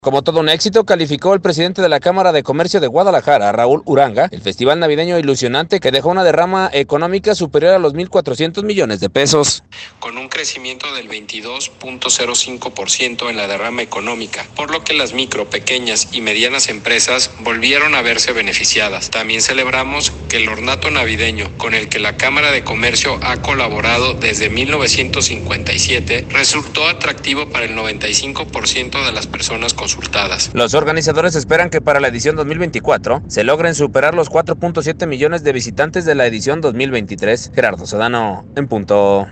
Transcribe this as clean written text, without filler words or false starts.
Como todo un éxito, calificó el presidente de la Cámara de Comercio de Guadalajara, Raúl Uranga, el festival navideño ilusionante que dejó una derrama económica superior a los 1,400 millones de pesos. Con un crecimiento del 22.05% en la derrama económica, por lo que las micro, pequeñas y medianas empresas volvieron a verse beneficiadas. También celebramos que el ornato navideño, con el que la Cámara de Comercio ha colaborado desde 1957, resultó atractivo para el 95% de las personas consultadas. Los organizadores esperan que para la edición 2024 se logren superar los 4.7 millones de visitantes de la edición 2023. Gerardo Sedano, en punto.